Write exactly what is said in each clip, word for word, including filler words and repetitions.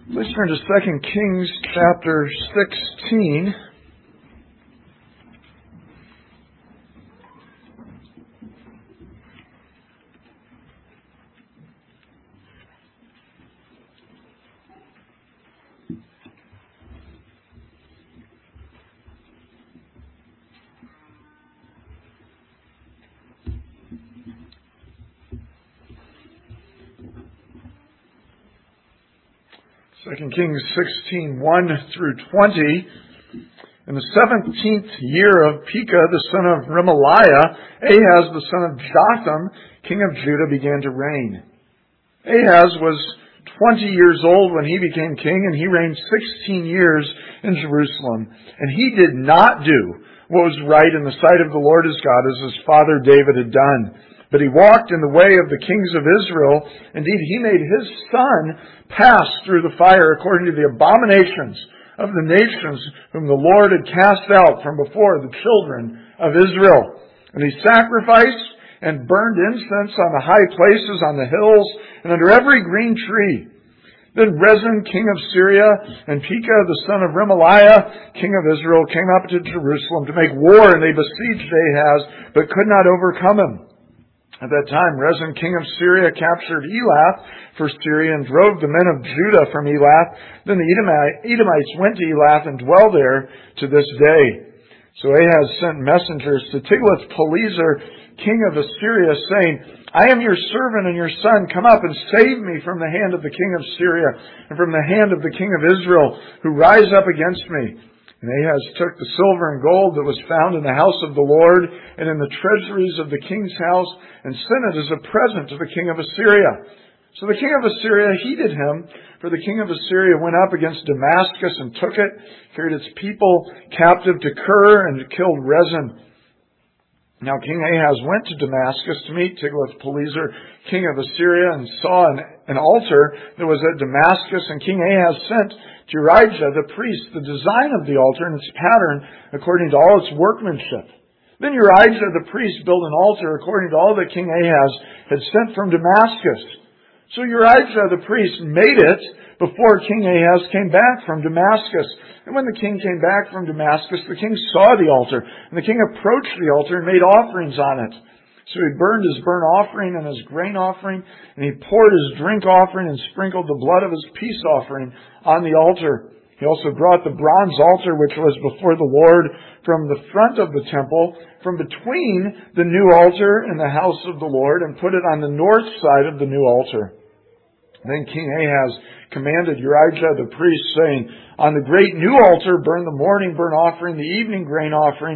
Let's turn to Second Kings chapter sixteen. Second Kings sixteen, one through twenty. In the seventeenth year of Pekah, the son of Remaliah, Ahaz, the son of Jotham, king of Judah, began to reign. Ahaz was twenty years old when he became king, and he reigned sixteen years in Jerusalem. And he did not do what was right in the sight of the Lord his God, as his father David had done. But he walked in the way of the kings of Israel. Indeed, he made his son pass through the fire according to the abominations of the nations whom the Lord had cast out from before the children of Israel. And he sacrificed and burned incense on the high places, on the hills, and under every green tree. Then Rezin, king of Syria, and Pekah, the son of Remaliah, king of Israel, came up to Jerusalem to make war, and they besieged Ahaz, but could not overcome him. At that time, Rezin, king of Syria, captured Elath for Syria and drove the men of Judah from Elath. Then the Edomites went to Elath and dwell there to this day. So Ahaz sent messengers to Tiglath-Pileser, king of Assyria, saying, I am your servant and your son. Come up and save me from the hand of the king of Syria and from the hand of the king of Israel, who rise up against me. And Ahaz took the silver and gold that was found in the house of the Lord and in the treasuries of the king's house and sent it as a present to the king of Assyria. So the king of Assyria heeded him, for the king of Assyria went up against Damascus and took it, carried its people captive to Kir, and killed Rezin. Now King Ahaz went to Damascus to meet Tiglath-Pileser, king of Assyria, and saw an, an altar that was at Damascus. And King Ahaz sent to Urijah the priest the design of the altar and its pattern according to all its workmanship. Then Urijah the priest built an altar according to all that King Ahaz had sent from Damascus. So Urijah the priest made it before King Ahaz came back from Damascus. And when the king came back from Damascus, the king saw the altar, and the king approached the altar and made offerings on it. So he burned his burnt offering and his grain offering, and he poured his drink offering and sprinkled the blood of his peace offering on the altar. He also brought the bronze altar which was before the Lord from the front of the temple, from between the new altar and the house of the Lord, and put it on the north side of the new altar. Then King Ahaz commanded Urijah the priest, saying, On the great new altar burn the morning burnt offering, the evening grain offering,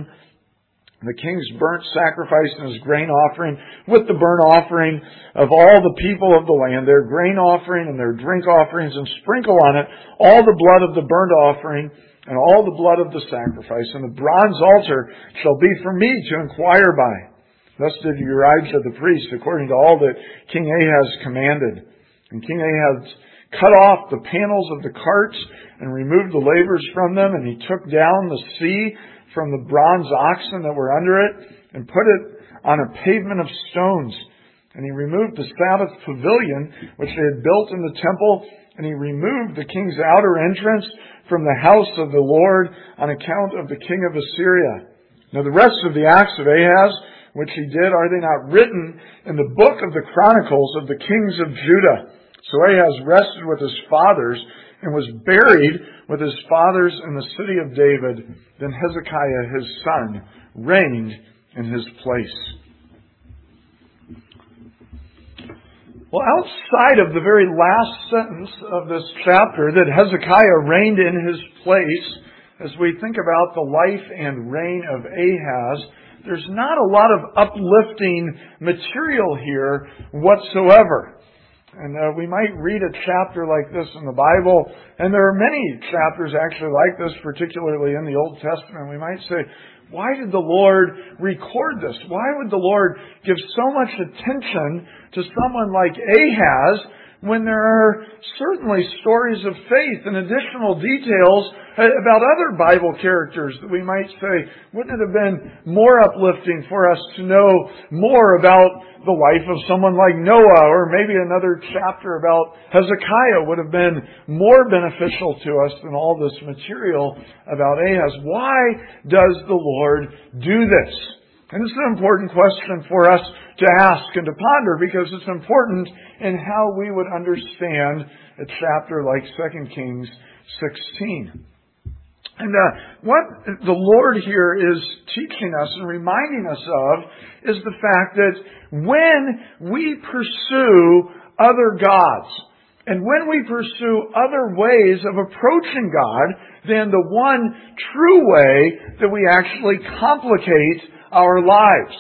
the king's burnt sacrifice and his grain offering, with the burnt offering of all the people of the land, their grain offering and their drink offerings, and sprinkle on it all the blood of the burnt offering and all the blood of the sacrifice. And the bronze altar shall be for me to inquire by. Thus did Urijah the priest, according to all that King Ahaz commanded. And King Ahaz cut off the panels of the carts and removed the lavers from them, and he took down the sea from the bronze oxen that were under it and put it on a pavement of stones. And he removed the Sabbath pavilion which they had built in the temple, and he removed the king's outer entrance from the house of the Lord on account of the king of Assyria. Now the rest of the acts of Ahaz, which he did, are they not written in the book of the Chronicles of the kings of Judah? So Ahaz rested with his fathers and was buried with his fathers in the city of David. Then Hezekiah his son reigned in his place. Well, outside of the very last sentence of this chapter, that Hezekiah reigned in his place, as we think about the life and reign of Ahaz, there's not a lot of uplifting material here whatsoever. And uh, we might read a chapter like this in the Bible, and there are many chapters actually like this, particularly in the Old Testament. We might say, why did the Lord record this? Why would the Lord give so much attention to someone like Ahaz when there are certainly stories of faith and additional details about other Bible characters that we might say, wouldn't it have been more uplifting for us to know more about the life of someone like Noah, or maybe another chapter about Hezekiah would have been more beneficial to us than all this material about Ahaz. Why does the Lord do this? And this is an important question for us to ask and to ponder, because it's important in how we would understand a chapter like Second Kings sixteen. And uh, what the Lord here is teaching us and reminding us of is the fact that when we pursue other gods, and when we pursue other ways of approaching God than the one true way, that we actually complicate our lives.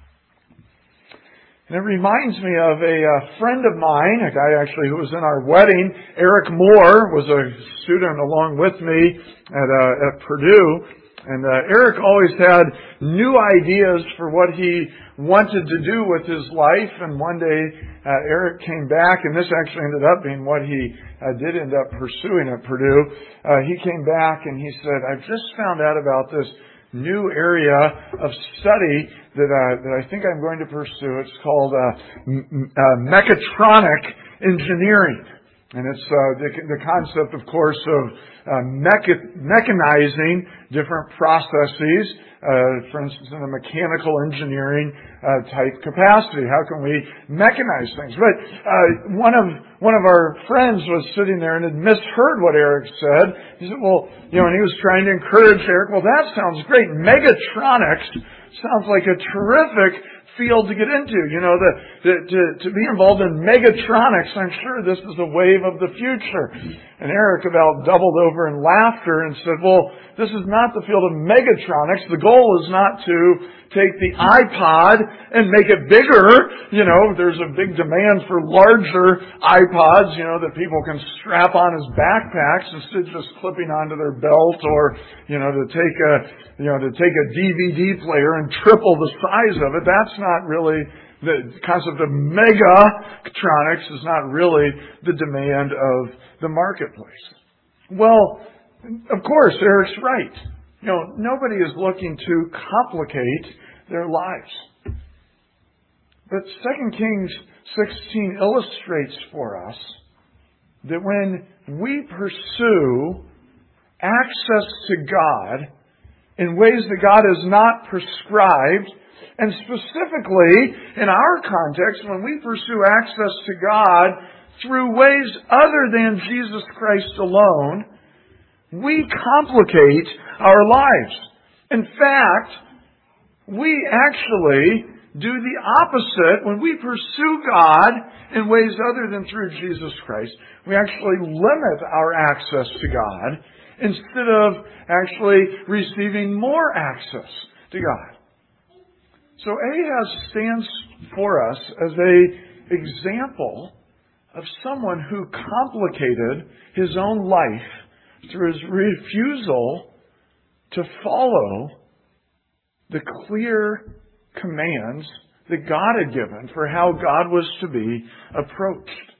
And it reminds me of a, a friend of mine, a guy actually who was in our wedding. Eric Moore was a student along with me at, uh, at Purdue. And uh, Eric always had new ideas for what he wanted to do with his life. And one day uh, Eric came back, and this actually ended up being what he uh, did end up pursuing at Purdue. Uh, he came back and he said, "I've just found out about this new area of study that uh, that I think I'm going to pursue. It's called uh, m- uh, mechatronic engineering, and it's uh, the, the concept, of course, of uh, mecha- mechanizing different processes. Uh, for instance, in a mechanical engineering uh, type capacity, how can we mechanize things?" But uh, one of one of our friends was sitting there and had misheard what Eric said. He said, "Well, you know," and he was trying to encourage Eric. "Well, that sounds great. Megatronics sounds like a terrific field to get into. You know, the, the, to, to be involved in megatronics, I'm sure this is a wave of the future." And Eric about doubled over in laughter and said, "Well, this is not the field of megatronics. The goal is not to take the iPod and make it bigger. You know, there's a big demand for larger iPods, you know, that people can strap on as backpacks instead of just clipping onto their belt, or, you know, to take a, you know, to take a D V D player and triple the size of it. That's not really the concept of megatronics is not really the demand of the marketplace." Well, of course, Eric's right. You know, nobody is looking to complicate their lives. But Second Kings sixteen illustrates for us that when we pursue access to God in ways that God has not prescribed, and specifically in our context, when we pursue access to God through ways other than Jesus Christ alone, we complicate our lives. In fact, we actually do the opposite. When we pursue God in ways other than through Jesus Christ, we actually limit our access to God instead of actually receiving more access to God. So Ahaz stands for us as an example of someone who complicated his own life through his refusal to follow the clear commands that God had given for how God was to be approached.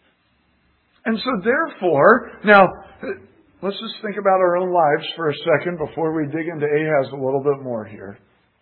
And so therefore, now, let's just think about our own lives for a second before we dig into Ahaz a little bit more here.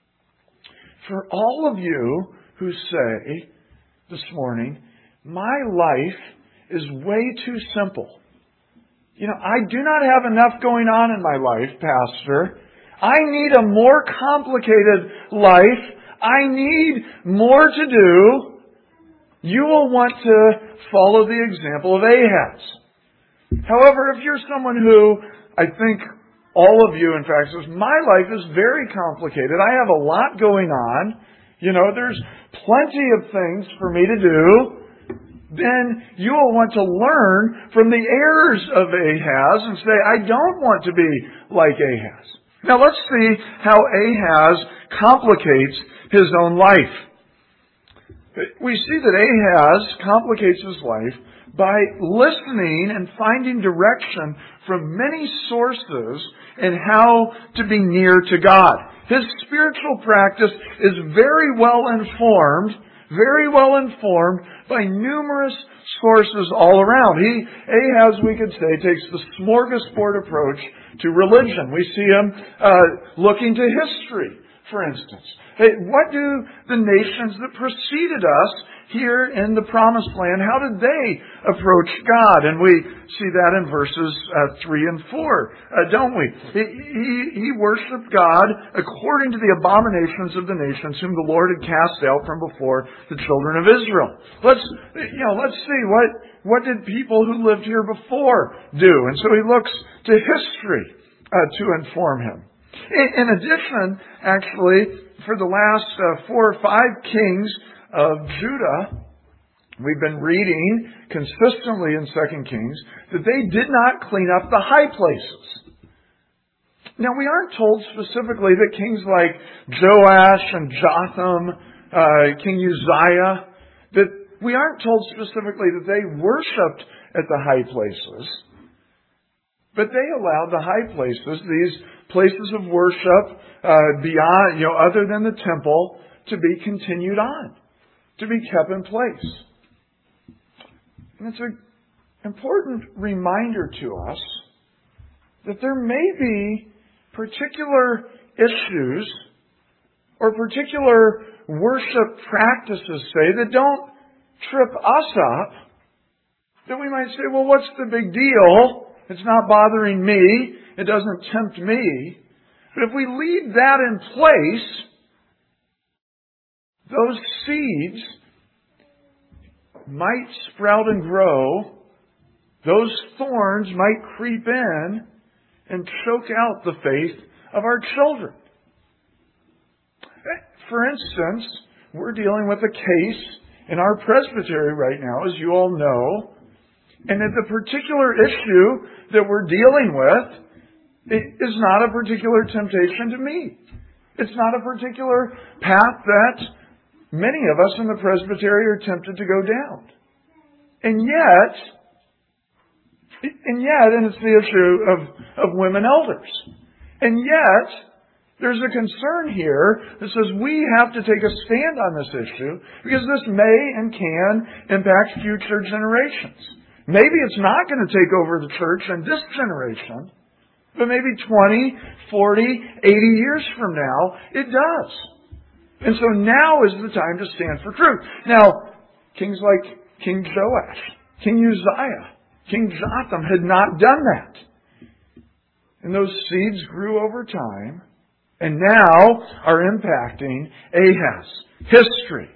For all of you who say this morning, "My life is way too simple. You know, I do not have enough going on in my life, Pastor. I need a more complicated life. I need more to do." You will want to follow the example of Ahaz. However, if you're someone who, I think all of you, in fact, says, "My life is very complicated. I have a lot going on. You know, there's plenty of things for me to do," then you will want to learn from the errors of Ahaz and say, "I don't want to be like Ahaz." Now let's see how Ahaz complicates his own life. We see that Ahaz complicates his life by listening and finding direction from many sources in how to be near to God. His spiritual practice is very well informed very well informed by numerous sources all around. He, Ahaz, we could say, takes the smorgasbord approach to religion. We see him uh, looking to history, for instance. Hey, what do the nations that preceded us here in the Promised Land, how did they approach God? And we see that in verses uh, three and four, uh, don't we? He, he, he worshiped God according to the abominations of the nations whom the Lord had cast out from before the children of Israel. Let's, you know, let's see what, what did people who lived here before do? And so he looks to history uh, to inform him. In, in addition, actually, for the last uh, four or five kings of Judah, we've been reading consistently in Second Kings that they did not clean up the high places. Now, we aren't told specifically that kings like Joash and Jotham, uh, King Uzziah, that we aren't told specifically that they worshipped at the high places, but they allowed the high places, these places of worship uh, beyond, you know, other than the temple, to be continued on, to be kept in place. And it's an important reminder to us that there may be particular issues or particular worship practices, say, that don't trip us up, that we might say, well, what's the big deal? It's not bothering me. It doesn't tempt me. But if we leave that in place, those seeds might sprout and grow. Those thorns might creep in and choke out the faith of our children. For instance, we're dealing with a case in our presbytery right now, as you all know, and that the particular issue that we're dealing with is not a particular temptation to me. It's not a particular path that many of us in the presbytery are tempted to go down. And yet, and yet, and it's the issue of, of women elders. And yet, there's a concern here that says we have to take a stand on this issue because this may and can impact future generations. Maybe it's not going to take over the church in this generation, but maybe twenty, forty, eighty years from now, it does. And so now is the time to stand for truth. Now, kings like King Joash, King Uzziah, King Jotham had not done that. And those seeds grew over time and now are impacting Ahaz. History.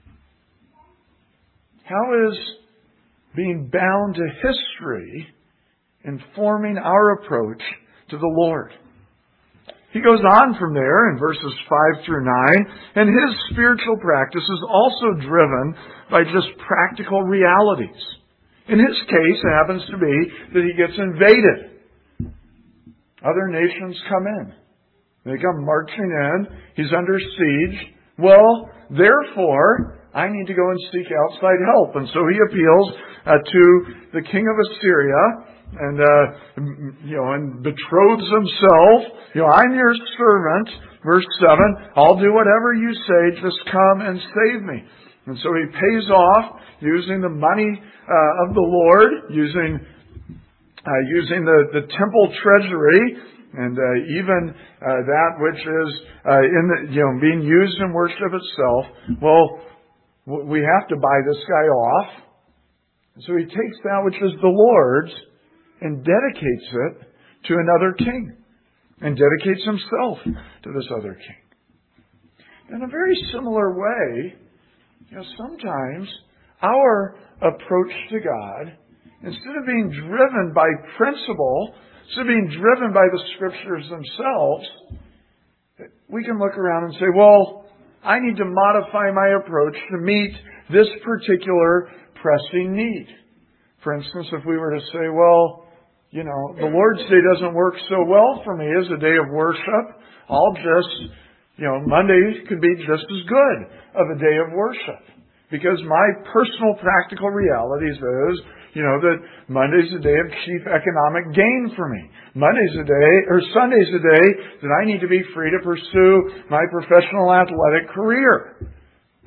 How is being bound to history informing our approach to the Lord? He goes on from there in verses five through nine, and his spiritual practice is also driven by just practical realities. In his case, it happens to be that he gets invaded. Other nations come in. They come marching in. He's under siege. Well, therefore, I need to go and seek outside help. And so he appeals uh, to the king of Assyria, and, uh, you know, and betroths himself. You know, I'm your servant. Verse seven, I'll do whatever you say. Just come and save me. And so he pays off using the money uh, of the Lord, using uh, using the, the temple treasury, and uh, even uh, that which is uh, in the, you know, being used in worship itself. Well, we have to buy this guy off. So he takes that which is the Lord's and dedicates it to another king, and dedicates himself to this other king. In a very similar way, you know, sometimes our approach to God, instead of being driven by principle, instead of being driven by the Scriptures themselves, we can look around and say, well, I need to modify my approach to meet this particular pressing need. For instance, if we were to say, well, you know, the Lord's Day doesn't work so well for me as a day of worship, I'll just, you know, Monday could be just as good of a day of worship. Because my personal practical realities is, you know, that Monday's a day of chief economic gain for me. Monday's a day, or Sunday's a day that I need to be free to pursue my professional athletic career.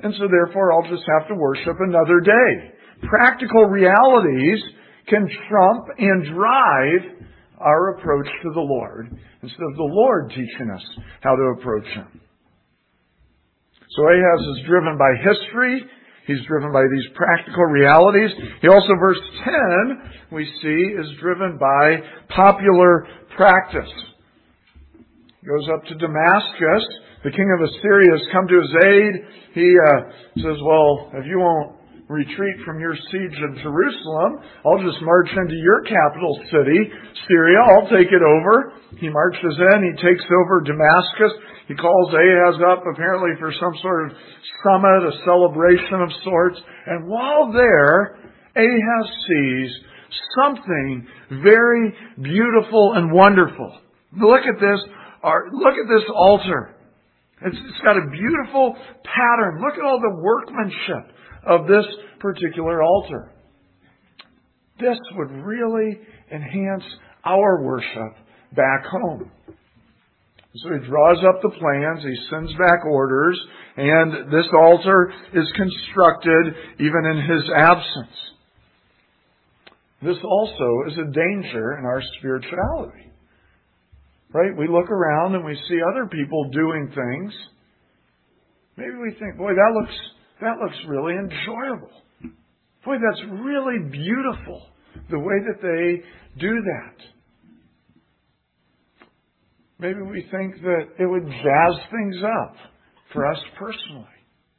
and so therefore I'll just have to worship another day. Practical realities can trump and drive our approach to the Lord instead of the Lord teaching us how to approach Him. So Ahaz is driven by history. He's driven by these practical realities. He also, verse ten, we see, is driven by popular practice. He goes up to Damascus. The king of Assyria has come to his aid. He uh, says, well, if you won't retreat from your siege of Jerusalem, I'll just march into your capital city, Syria. I'll take it over. He marches in. He takes over Damascus. He calls Ahaz up apparently for some sort of summit, a celebration of sorts. And while there, Ahaz sees something very beautiful and wonderful. Look at this. Look at this altar. It's, it's got a beautiful pattern. Look at all the workmanship of this particular altar. This would really enhance our worship back home. So he draws up the plans, he sends back orders, and this altar is constructed even in his absence. This also is a danger in our spirituality. Right? We look around and we see other people doing things. Maybe we think, boy, that looks that looks really enjoyable. Boy, that's really beautiful, the way that they do that. Maybe we think that it would jazz things up for us personally.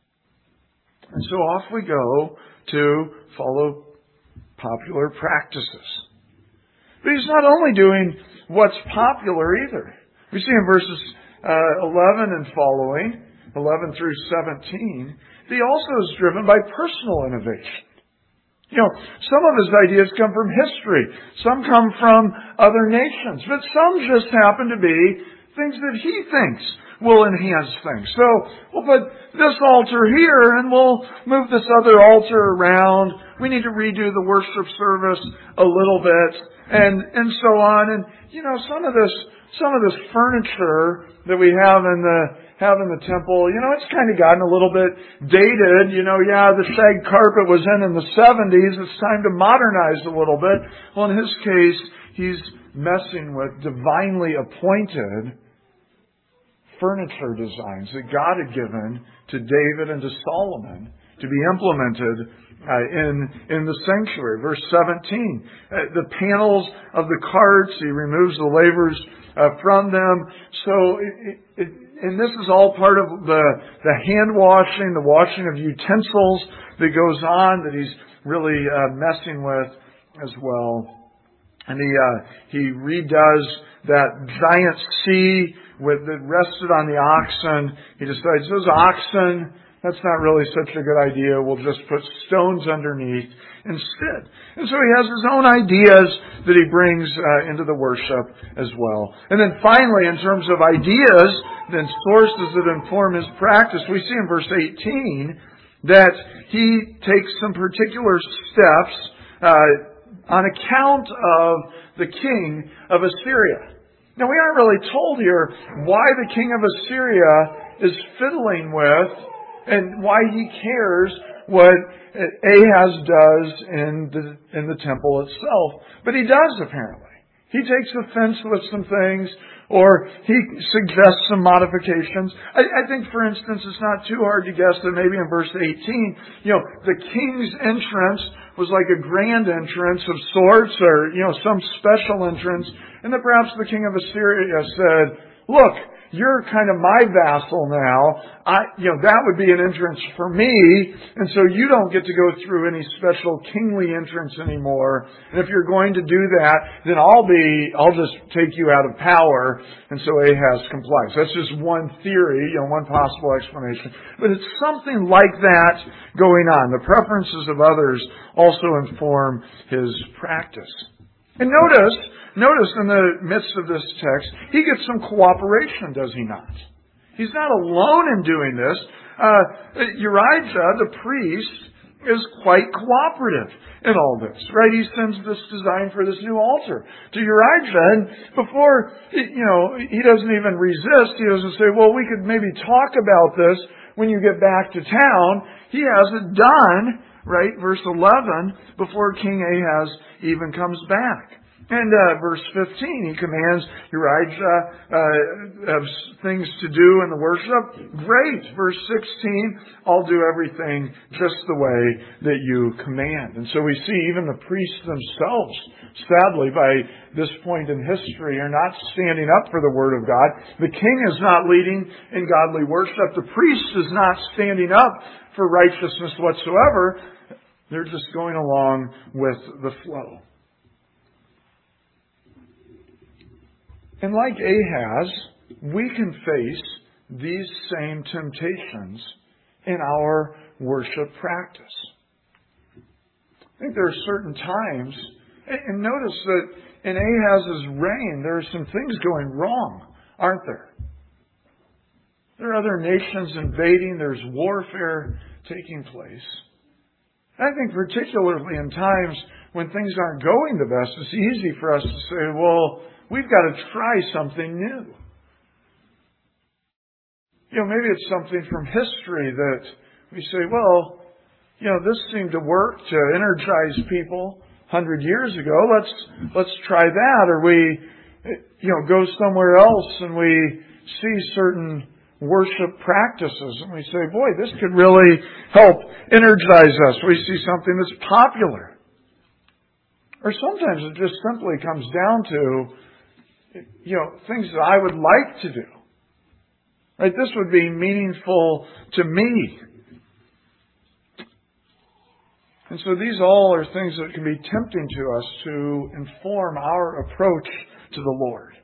And so off we go to follow popular practices. But he's not only doing what's popular either. We see in verses uh, eleven and following, eleven through seventeen, that he also is driven by personal innovation. You know, some of his ideas come from history. Some come from other nations. But some just happen to be things that he thinks will enhance things. So we'll put this altar here and we'll move this other altar around. We need to redo the worship service a little bit and, and so on. And, you know, some of this, some of this furniture that we have in the have in the temple, you know, it's kind of gotten a little bit dated. You know, yeah, the shag carpet was in in the seventies. It's time to modernize a little bit. Well, in his case, he's messing with divinely appointed furniture designs that God had given to David and to Solomon to be implemented uh, in in the sanctuary. Verse seventeen, uh, the panels of the carts, he removes the lavers uh, from them. So it, it, And this is all part of the, the hand washing, the washing of utensils that goes on that he's really uh, messing with as well. And he uh, he redoes that giant sea with that rested on the oxen. He decides those oxen, that's not really such a good idea. We'll just put stones underneath instead. And so he has his own ideas that he brings uh, into the worship as well. And then finally, in terms of ideas, then sources that inform his practice, we see in verse eighteen that he takes some particular steps uh, on account of the king of Assyria. Now, we aren't really told here why the king of Assyria is fiddling with and why he cares what Ahaz does in the, in the temple itself. But he does, apparently. He takes offense with some things, or he suggests some modifications. I, I think, for instance, it's not too hard to guess that maybe in verse eighteen, you know, the king's entrance was like a grand entrance of sorts, or, you know, some special entrance, and that perhaps the king of Assyria said, look, you're kind of my vassal now. I, you know, that would be an entrance for me. And so you don't get to go through any special kingly entrance anymore. And if you're going to do that, then I'll be, I'll just take you out of power. And so Ahaz complies. That's just one theory, you know, one possible explanation. But it's something like that going on. The preferences of others also inform his practice. And notice, Notice in the midst of this text, he gets some cooperation, does he not? He's not alone in doing this. Uh, Urijah, the priest, is quite cooperative in all this, right? He sends this design for this new altar to Urijah, and before, you know, he doesn't even resist. He doesn't say, well, we could maybe talk about this when you get back to town, he has it done, right? Verse eleven, before King Ahaz even comes back. And uh, verse fifteen, he commands Urijah uh, of things to do in the worship. Great. Verse sixteen, I'll do everything just the way that you command. And so we see even the priests themselves, sadly, by this point in history, are not standing up for the Word of God. The king is not leading in godly worship. The priest is not standing up for righteousness whatsoever. They're just going along with the flow. And like Ahaz, we can face these same temptations in our worship practice. I think there are certain times, and notice that in Ahaz's reign, there are some things going wrong, aren't there? There are other nations invading, there's warfare taking place. I think particularly in times when things aren't going the best, it's easy for us to say, well, we've got to try something new. You know, maybe it's something from history that we say, well, you know, this seemed to work to energize people a hundred years ago. Let's let's try that. Or we, you know, go somewhere else and we see certain worship practices and we say, boy, this could really help energize us. We see something that's popular. Or sometimes it just simply comes down to, you know, things that I would like to do. Right? This would be meaningful to me. And so these all are things that can be tempting to us to inform our approach to the Lord.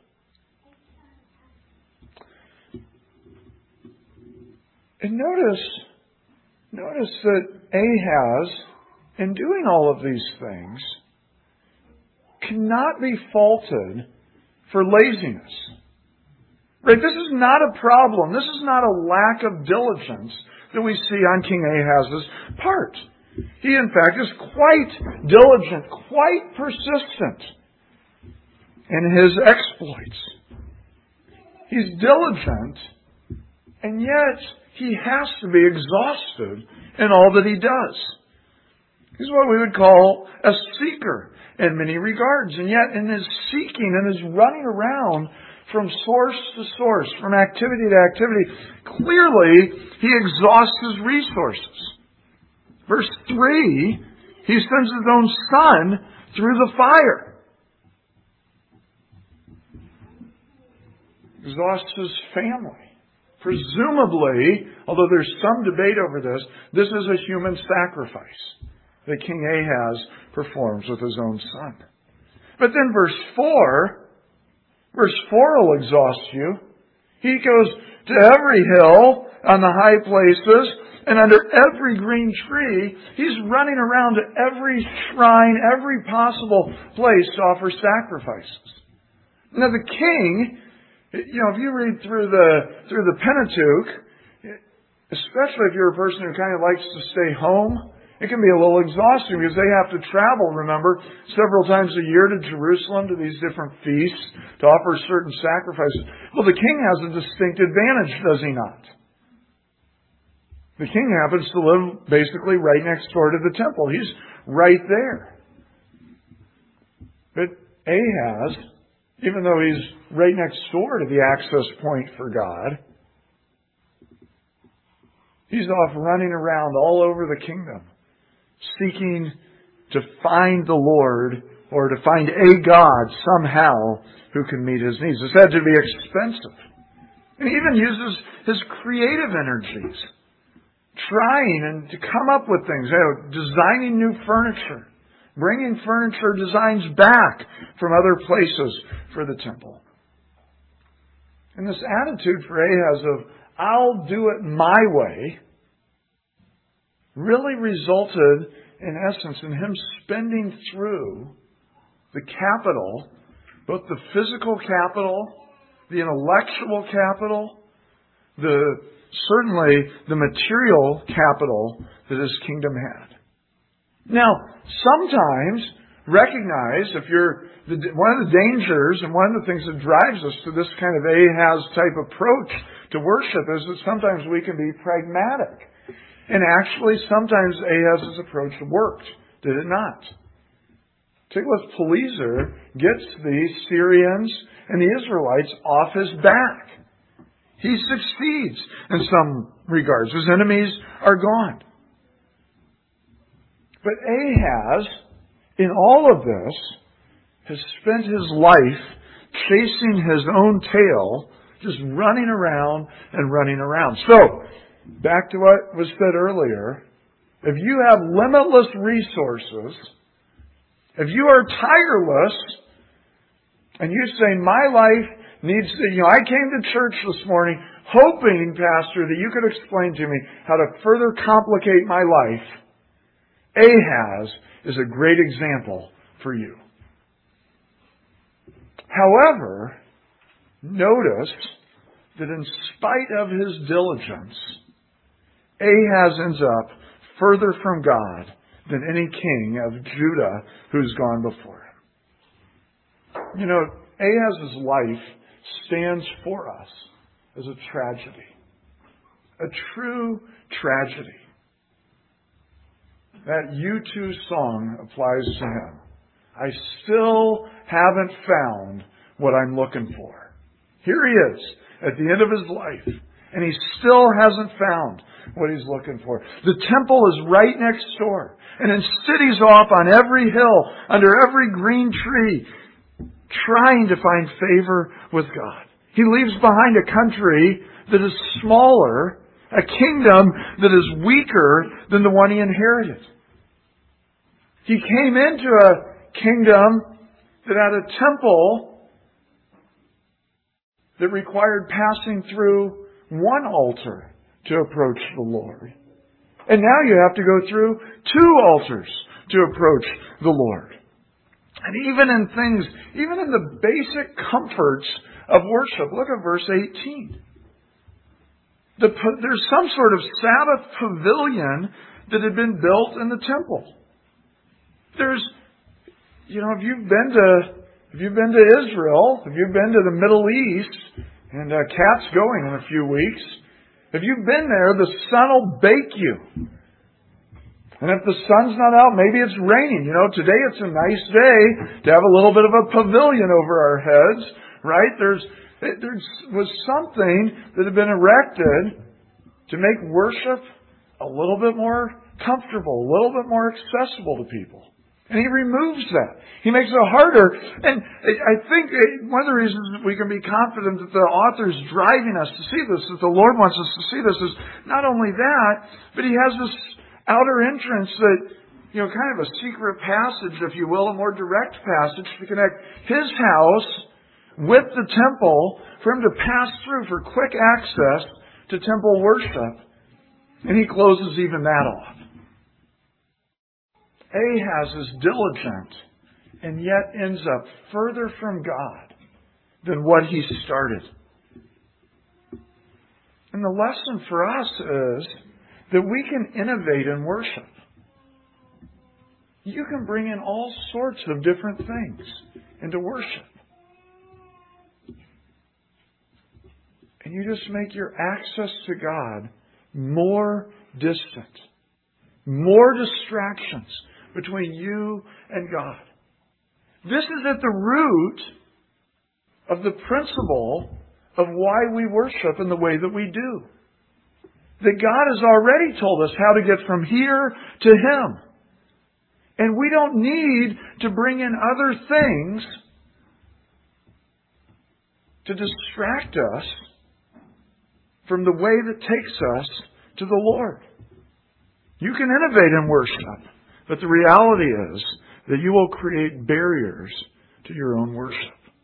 And notice, notice that Ahaz, in doing all of these things, cannot be faulted for laziness. Right? This is not a problem. This is not a lack of diligence that we see on King Ahaz's part. He, in fact, is quite diligent, quite persistent in his exploits. He's diligent, and yet he has to be exhausted in all that he does. He's what we would call a seeker in many regards. And yet in his seeking and his running around from source to source, from activity to activity, clearly he exhausts his resources. Verse three, he sends his own son through the fire. Exhausts his family. Presumably, although there's some debate over this, this is a human sacrifice that King Ahaz performs with his own son. But then verse four, verse four will exhaust you. He goes to every hill on the high places and under every green tree. He's running around to every shrine, every possible place to offer sacrifices. Now the king, you know, if you read through the through the Pentateuch, especially if you're a person who kind of likes to stay home, it can be a little exhausting because they have to travel, remember, several times a year to Jerusalem to these different feasts to offer certain sacrifices. Well, the king has a distinct advantage, does he not? The king happens to live basically right next door to the temple. He's right there. But Ahaz, even though he's right next door to the access point for God, he's off running around all over the kingdom, seeking to find the Lord or to find a God somehow who can meet his needs. It's had to be expensive. And he even uses his creative energies, trying and to come up with things, you know, designing new furniture, bringing furniture designs back from other places for the temple. And this attitude for Ahaz of, I'll do it my way, really resulted, in essence, in him spending through the capital, both the physical capital, the intellectual capital, the certainly the material capital that his kingdom had. Now, sometimes recognize if you're the, one of the dangers and one of the things that drives us to this kind of Ahaz type approach to worship is that sometimes we can be pragmatic. And actually, sometimes Ahaz's approach worked, did it not? Tiglath-Pileser gets the Syrians and the Israelites off his back. He succeeds in some regards. His enemies are gone. But Ahaz, in all of this, has spent his life chasing his own tail, just running around and running around. So, back to what was said earlier, if you have limitless resources, if you are tireless, and you say, my life needs to, you know, I came to church this morning hoping, Pastor, that you could explain to me how to further complicate my life, Ahaz is a great example for you. However, notice that in spite of his diligence, Ahaz ends up further from God than any king of Judah who's gone before him. You know, Ahaz's life stands for us as a tragedy. A true tragedy. That U two song applies to him. I still haven't found what I'm looking for. Here he is at the end of his life, and he still hasn't found what he's looking for. The temple is right next door, and in cities off on every hill, under every green tree, trying to find favor with God. He leaves behind a country that is smaller, a kingdom that is weaker than the one he inherited. He came into a kingdom that had a temple that required passing through one altar to approach the Lord. And now you have to go through two altars to approach the Lord. And even in things, even in the basic comforts of worship, look at verse eighteen. The, there's some sort of Sabbath pavilion that had been built in the temple. There's, you know, if you've been to, if you've been to Israel, if you've been to the Middle East, and uh, Kat's going in a few weeks, if you've been there, the sun will bake you. And if the sun's not out, maybe it's raining. You know, today it's a nice day to have a little bit of a pavilion over our heads, right? There's, there was something that had been erected to make worship a little bit more comfortable, a little bit more accessible to people. And he removes that. He makes it harder. And I think one of the reasons we can be confident that the author's driving us to see this, that the Lord wants us to see this, is not only that, but he has this outer entrance that, you know, kind of a secret passage, if you will, a more direct passage to connect his house with the temple for him to pass through for quick access to temple worship. And he closes even that off. Ahaz is diligent and yet ends up further from God than what he started. And the lesson for us is that we can innovate in worship. You can bring in all sorts of different things into worship. And you just make your access to God more distant. More distractions between you and God. This is at the root of the principle of why we worship in the way that we do. That God has already told us how to get from here to Him. And we don't need to bring in other things to distract us from the way that takes us to the Lord. You can innovate in worship, but the reality is that you will create barriers to your own worship.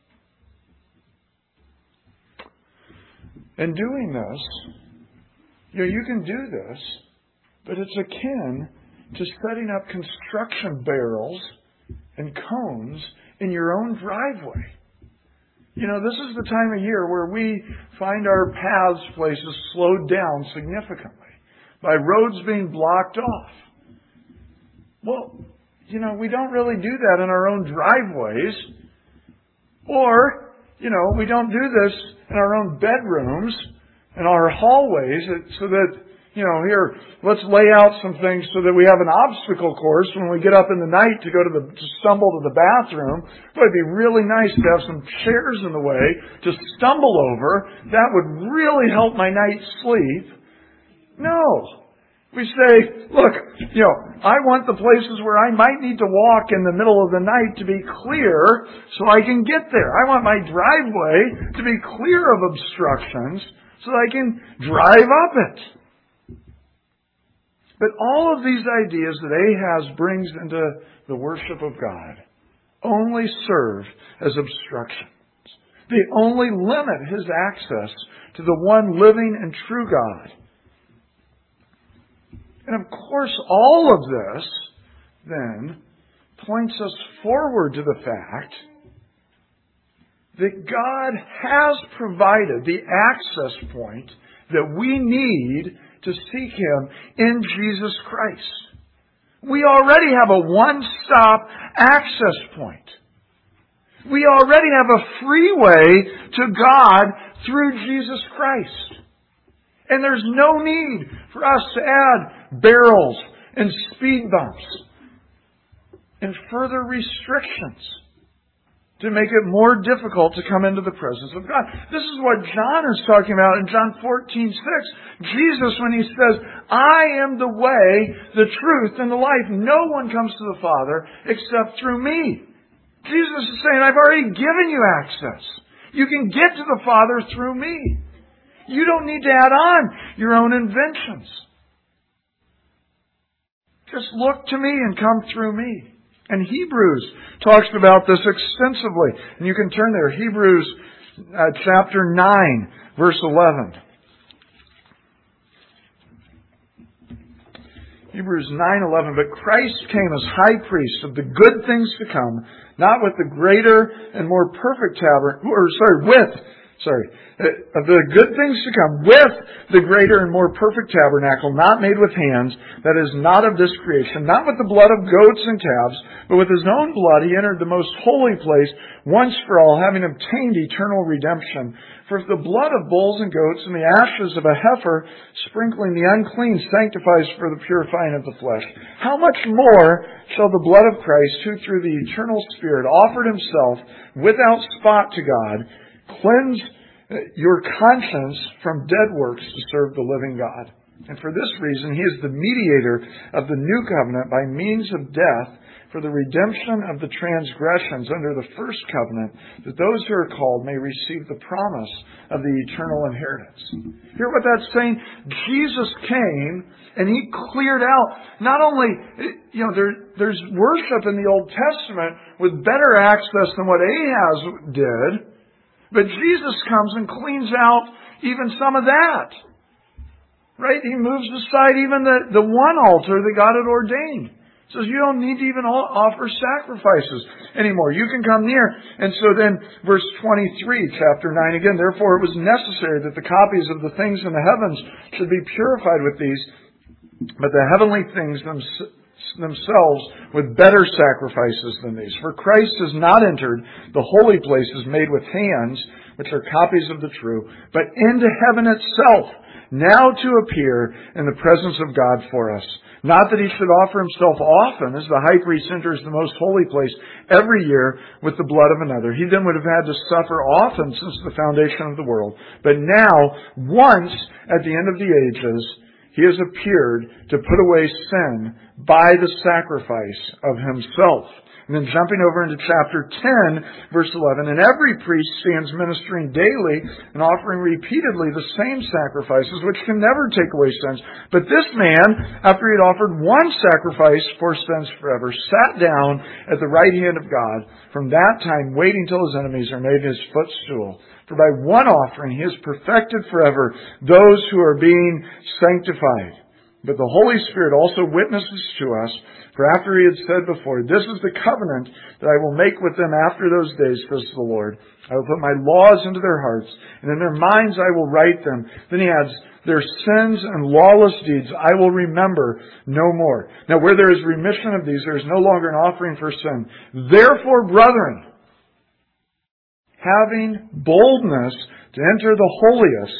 And doing this, you know, you can do this, but it's akin to setting up construction barrels and cones in your own driveway. You know, this is the time of year where we find our paths places slowed down significantly by roads being blocked off. Well, you know, we don't really do that in our own driveways. Or, you know, we don't do this in our own bedrooms in our hallways so that, you know, here, let's lay out some things so that we have an obstacle course when we get up in the night to go to the, to stumble to the bathroom. It would be really nice to have some chairs in the way to stumble over. That would really help my night's sleep. No. We say, look, you know, I want the places where I might need to walk in the middle of the night to be clear so I can get there. I want my driveway to be clear of obstructions so that I can drive up it. But all of these ideas that Ahaz brings into the worship of God only serve as obstructions. They only limit his access to the one living and true God. And of course, all of this then points us forward to the fact that God has provided the access point that we need to seek Him in Jesus Christ. We already have a one-stop access point. We already have a freeway to God through Jesus Christ. And there's no need for us to add barrels and speed bumps and further restrictions to make it more difficult to come into the presence of God. This is what John is talking about in John fourteen six. Jesus, when He says, I am the way, the truth, and the life. No one comes to the Father except through me. Jesus is saying, I've already given you access. You can get to the Father through me. You don't need to add on your own inventions. Just look to me and come through me. And Hebrews talks about this extensively. And you can turn there. Hebrews uh, chapter nine, verse eleven. Hebrews nine eleven. But Christ came as high priest of the good things to come, not with the greater and more perfect tabernacle, or sorry, with, sorry, of the good things to come, with the greater and more perfect tabernacle, not made with hands, that is not of this creation, not with the blood of goats and calves, but with His own blood He entered the most holy place once for all, having obtained eternal redemption. For if the blood of bulls and goats and the ashes of a heifer, sprinkling the unclean, sanctifies for the purifying of the flesh, how much more shall the blood of Christ, who through the eternal Spirit offered Himself without spot to God, cleanse your conscience from dead works to serve the living God. And for this reason, He is the mediator of the new covenant by means of death for the redemption of the transgressions under the first covenant, that those who are called may receive the promise of the eternal inheritance. Hear what that's saying? Jesus came and He cleared out, not only, you know, there, there's worship in the Old Testament with better access than what Ahaz did, but Jesus comes and cleans out even some of that. Right? He moves aside even the, the one altar that God had ordained. He says you don't need to even offer sacrifices anymore. You can come near. And so then verse twenty-three, chapter nine again, therefore it was necessary that the copies of the things in the heavens should be purified with these, but the heavenly things themselves themselves with better sacrifices than these. For Christ has not entered the holy places made with hands, which are copies of the true, but into heaven itself, now to appear in the presence of God for us. Not that He should offer Himself often, as the high priest enters the most holy place every year with the blood of another. He then would have had to suffer often since the foundation of the world. But now, once at the end of the ages, He has appeared to put away sin by the sacrifice of Himself. And then jumping over into chapter ten, verse eleven, and every priest stands ministering daily and offering repeatedly the same sacrifices, which can never take away sins. But this man, after he had offered one sacrifice for sins forever, sat down at the right hand of God, from that time waiting till His enemies are made His footstool. For by one offering He has perfected forever those who are being sanctified. But the Holy Spirit also witnesses to us, for after He had said before, this is the covenant that I will make with them after those days, says the Lord. I will put my laws into their hearts, and in their minds I will write them. Then He adds, their sins and lawless deeds I will remember no more. Now where there is remission of these, there is no longer an offering for sin. Therefore, brethren, having boldness to enter the holiest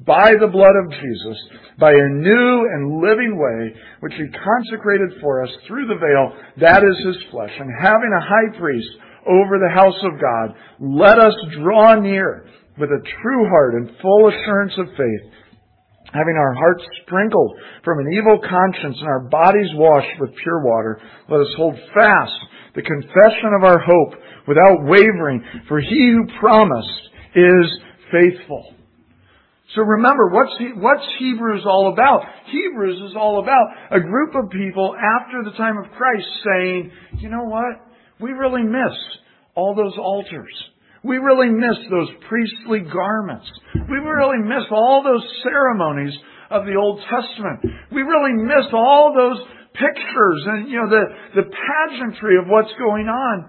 by the blood of Jesus, by a new and living way, which He consecrated for us through the veil, that is His flesh. And having a high priest over the house of God, let us draw near with a true heart and full assurance of faith, having our hearts sprinkled from an evil conscience and our bodies washed with pure water. Let us hold fast the confession of our hope without wavering, for He who promised is faithful. So remember, what's, he, what's Hebrews all about? Hebrews is all about a group of people after the time of Christ saying, you know what? We really miss all those altars. We really miss those priestly garments. We really miss all those ceremonies of the Old Testament. We really miss all those pictures and, you know, the, the pageantry of what's going on.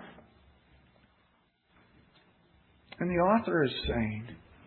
And the author is saying,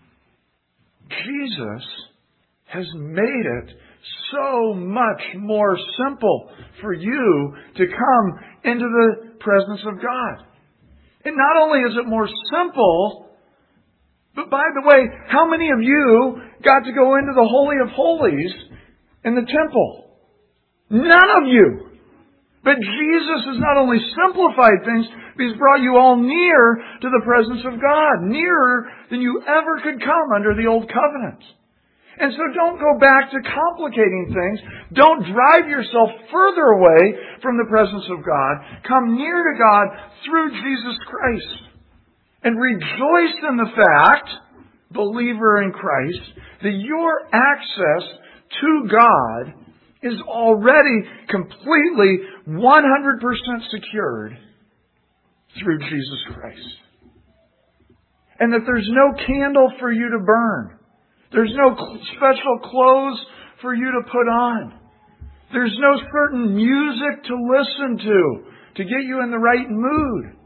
Jesus has made it so much more simple for you to come into the presence of God. And not only is it more simple, but by the way, how many of you got to go into the Holy of Holies in the temple? None of you. But Jesus has not only simplified things, but He's brought you all near to the presence of God, nearer than you ever could come under the Old Covenant. And so don't go back to complicating things. Don't drive yourself further away from the presence of God. Come near to God through Jesus Christ. And rejoice in the fact, believer in Christ, that your access to God is already completely one hundred percent secured through Jesus Christ. And that there's no candle for you to burn. There's no special clothes for you to put on. There's no certain music to listen to to get you in the right mood.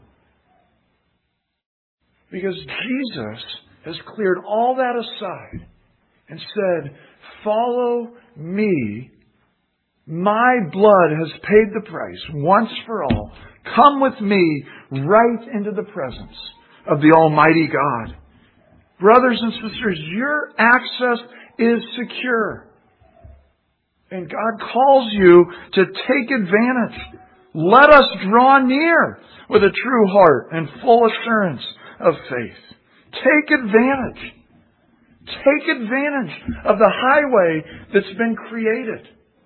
Because Jesus has cleared all that aside and said, follow me. My blood has paid the price once for all. Come with me right into the presence of the Almighty God. Brothers and sisters, your access is secure. And God calls you to take advantage. Let us draw near with a true heart and full assurance of faith. Take advantage. Take advantage of the highway that's been created.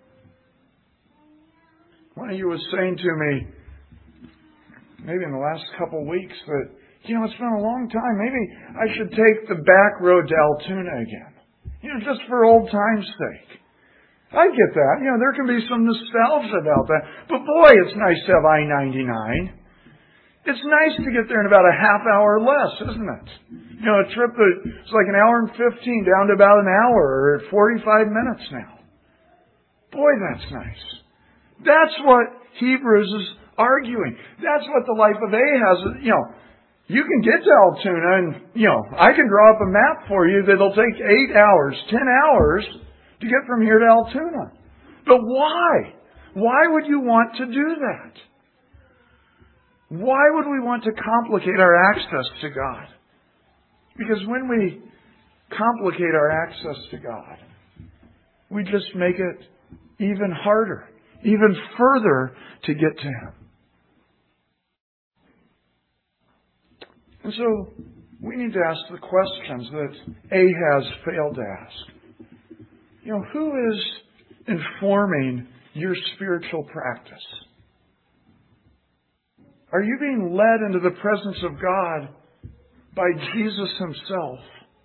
One of you was saying to me, maybe in the last couple of weeks, that, you know, it's been a long time. Maybe I should take the back road to Altoona again. You know, just for old time's sake. I get that. You know, there can be some nostalgia about that. But boy, it's nice to have I ninety-nine. It's nice to get there in about a half hour less, isn't it? You know, a trip that's like an hour and fifteen down to about an hour or forty-five minutes now. Boy, that's nice. That's what Hebrews is arguing. That's what the life of Ahaz is. You know, you can get to Altoona and, you know, I can draw up a map for you that'll take eight hours, ten hours to get from here to Altoona. But why? Why would you want to do that? Why would we want to complicate our access to God? Because when we complicate our access to God, we just make it even harder, even further to get to Him. And so we need to ask the questions that Ahaz failed to ask. You know, who is informing your spiritual practice? Are you being led into the presence of God by Jesus Himself?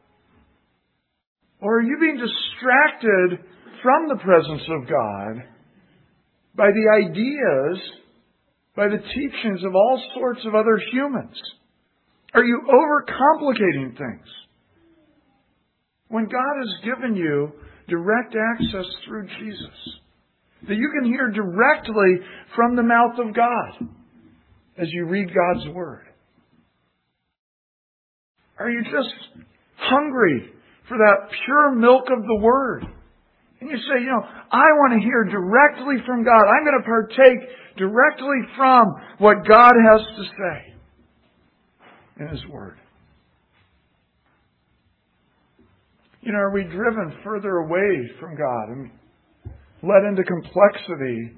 Or are you being distracted from the presence of God by the ideas, by the teachings of all sorts of other humans? Are you overcomplicating things? When God has given you direct access through Jesus, that you can hear directly from the mouth of God as you read God's Word. Are you just hungry for that pure milk of the Word? And you say, you know, I want to hear directly from God. I'm going to partake directly from what God has to say in His Word. You know, are we driven further away from God and led into complexity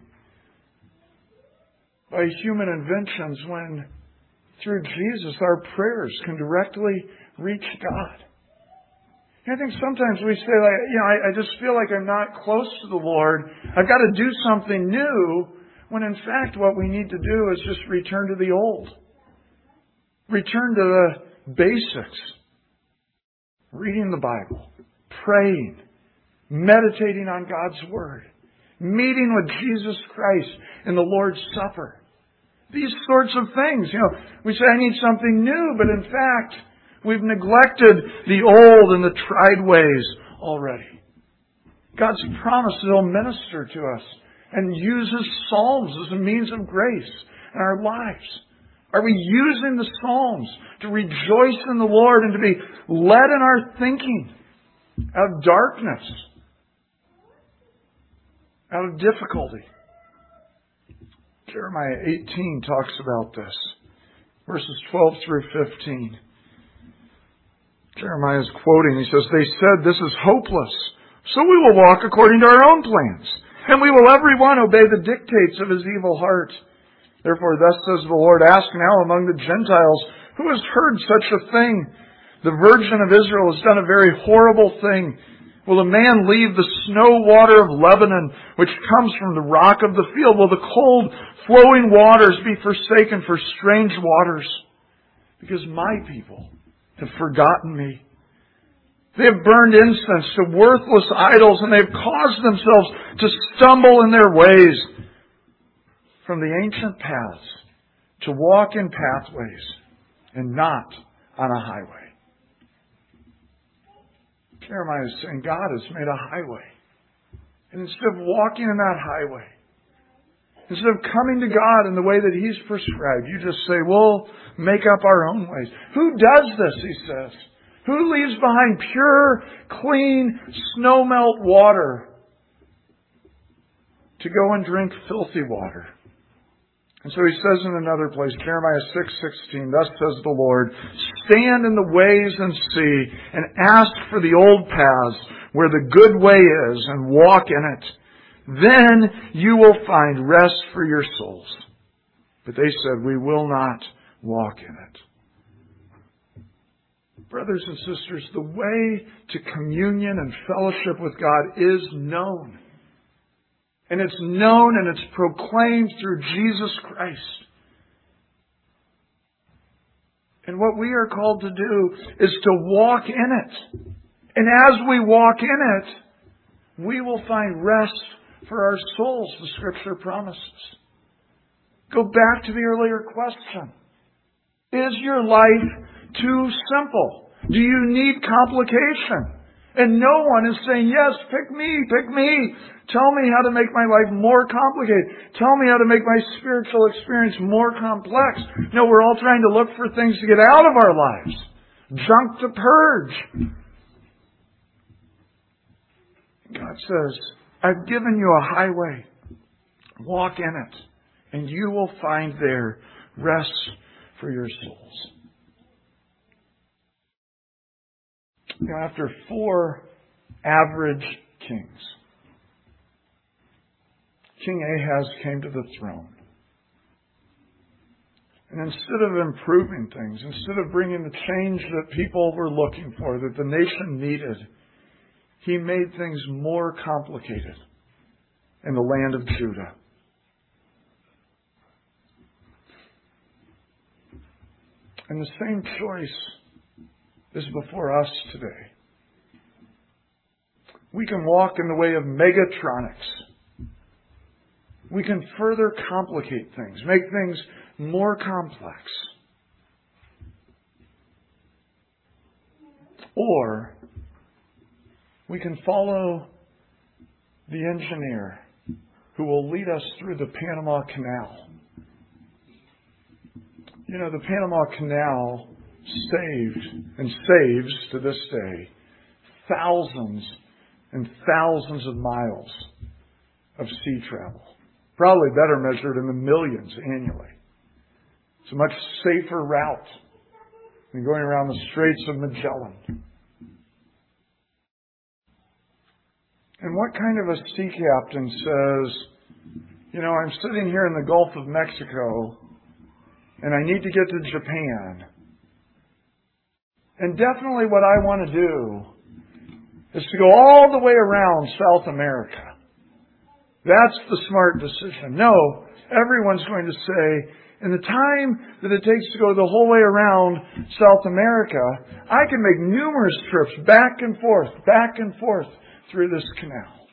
by human inventions when through Jesus our prayers can directly reach God? I think sometimes we say, like, you know, I, I just feel like I'm not close to the Lord. I've got to do something new, when in fact what we need to do is just return to the old. Return to the basics. Reading the Bible, praying, meditating on God's Word, meeting with Jesus Christ in the Lord's Supper. These sorts of things. You know, we say, I need something new, but in fact, we've neglected the old and the tried ways already. God's promised that He'll minister to us and use His Psalms as a means of grace in our lives. Are we using the Psalms to rejoice in the Lord and to be led in our thinking out of darkness, out of difficulty? Jeremiah eighteen talks about this. Verses twelve through fifteen. Jeremiah is quoting. He says, they said, this is hopeless, so we will walk according to our own plans, and we will every one obey the dictates of his evil heart. Therefore, thus says the Lord, ask now among the Gentiles, who has heard such a thing? The Virgin of Israel has done a very horrible thing. Will a man leave the snow water of Lebanon, which comes from the rock of the field? Will the cold flowing waters be forsaken for strange waters? Because my people have forgotten me. They have burned incense to worthless idols, and they have caused themselves to stumble in their ways from the ancient paths to walk in pathways and not on a highway. Jeremiah is saying God has made a highway. And instead of walking in that highway, instead of coming to God in the way that He's prescribed, you just say, we'll make up our own ways. Who does this, he says? Who leaves behind pure, clean, snowmelt water to go and drink filthy water? And so he says in another place, Jeremiah six sixteen, thus says the Lord, stand in the ways and see, and ask for the old paths where the good way is, and walk in it. Then you will find rest for your souls. But they said, we will not walk in it. Brothers and sisters, the way to communion and fellowship with God is known. And it's known and it's proclaimed through Jesus Christ. And what we are called to do is to walk in it. And as we walk in it, we will find rest for our souls, the Scripture promises. Go back to the earlier question. Is your life too simple? Do you need complication? And no one is saying, yes, pick me, pick me. Tell me how to make my life more complicated. Tell me how to make my spiritual experience more complex. No, we're all trying to look for things to get out of our lives. Junk to purge. God says, I've given you a highway. Walk in it, and you will find there rest for your souls. You know, after four average kings, King Ahaz came to the throne. And instead of improving things, instead of bringing the change that people were looking for, that the nation needed, he made things more complicated in the land of Judah. And the same choice is before us today. We can walk in the way of Megatronics. We can further complicate things, make things more complex. Or we can follow the engineer who will lead us through the Panama Canal. You know, the Panama Canal saved and saves to this day thousands and thousands of miles of sea travel. Probably better measured in the millions annually. It's a much safer route than going around the Straits of Magellan. And what kind of a sea captain says, you know, I'm sitting here in the Gulf of Mexico and I need to get to Japan. And definitely what I want to do is to go all the way around South America. That's the smart decision. No, everyone's going to say, in the time that it takes to go the whole way around South America, I can make numerous trips back and forth, back and forth through this canal.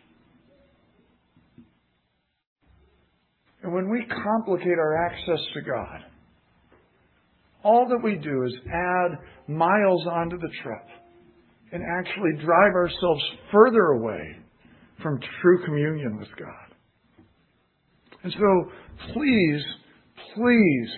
And when we complicate our access to God, all that we do is add miles onto the trip and actually drive ourselves further away from true communion with God. And so, please, please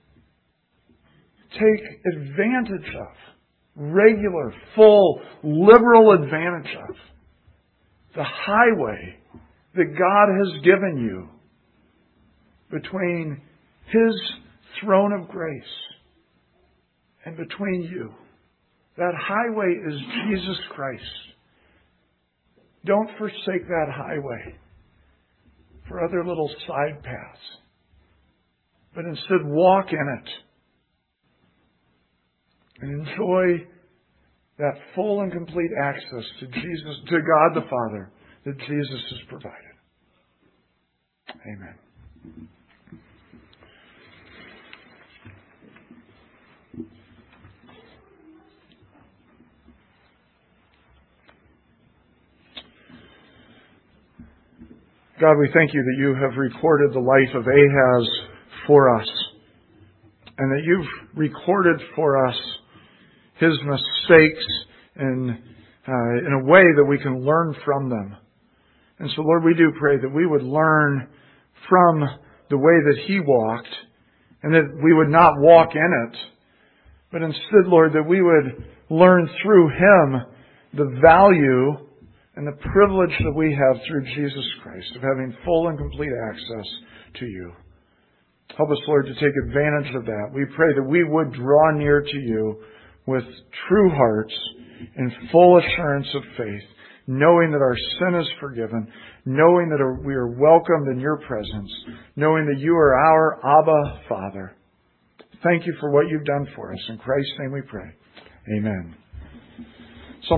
take advantage of, regular, full, liberal advantage of the highway that God has given you between His throne of grace and between you. That highway is Jesus Christ. Don't forsake that highway for other little side paths, but instead walk in it and enjoy that full and complete access to Jesus, to God the Father, that Jesus has provided. Amen. God, we thank you that you have recorded the life of Ahaz for us, and that you've recorded for us his mistakes in, uh, in a way that we can learn from them. And so, Lord, we do pray that we would learn from the way that he walked, and that we would not walk in it, but instead, Lord, that we would learn through him the value and the privilege that we have through Jesus Christ of having full and complete access to you. Help us, Lord, to take advantage of that. We pray that we would draw near to you with true hearts and full assurance of faith, knowing that our sin is forgiven, knowing that we are welcomed in your presence, knowing that you are our Abba Father. Thank you for what you've done for us. In Christ's name we pray. Amen.